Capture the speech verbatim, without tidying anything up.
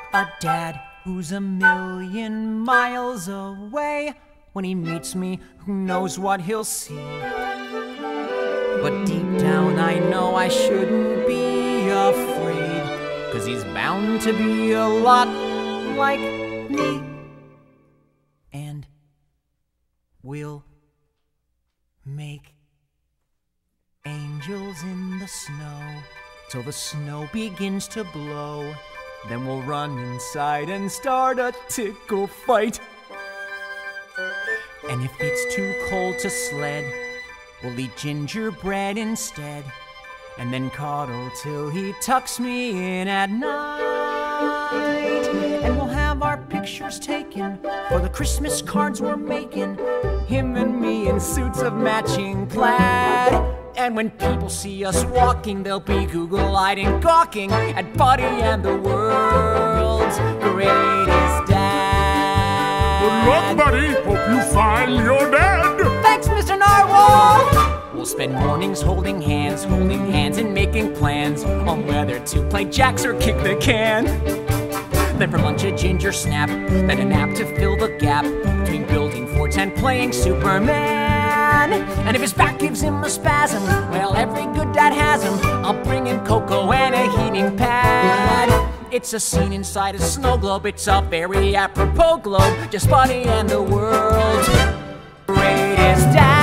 A dad who's a million miles away. When he meets me, who knows what he'll see? But deep down I know I shouldn't be afraid, 'cause he's bound to be a lot like me. And we'll make angels in the snow till the snow begins to blow. Then we'll run inside and start a tickle fight. And if it's too cold to sled, we'll eat gingerbread instead, and then cuddle till he tucks me in at night. And we'll have our pictures taken for the Christmas cards we're making, him and me in suits of matching plaid. And when people see us walking, they'll be Google-eyed and gawking at Buddy and the world's greatest dad. Good luck, Buddy. Hope you find your dad. Thanks, Mister Narwhal. We'll spend mornings holding hands, holding hands and making plans on whether to play jacks or kick the can. Then for lunch a ginger snap, then a nap to fill the gap between building forts and playing Superman. And if his back gives him a spasm, well, every good dad has him. I'll bring him cocoa and a heating pad. It's a scene inside a snow globe. It's a very apropos globe. Just Buddy and the world's greatest dad.